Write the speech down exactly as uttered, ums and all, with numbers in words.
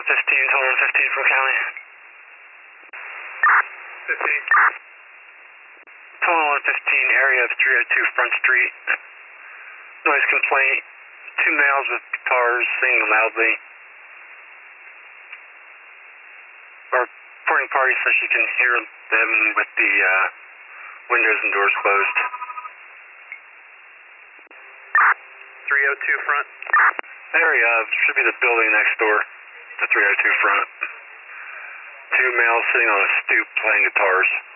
one fifteen, twelve one fifteen from county. fifteen. twelve one fifteen, area of three oh two Front Street. Noise complaint. Two males with guitars singing loudly. Our reporting party says she can hear them with the uh, windows and doors closed. three oh two front. Area should be the building next door to three oh two front. Two males sitting on a stoop playing guitars.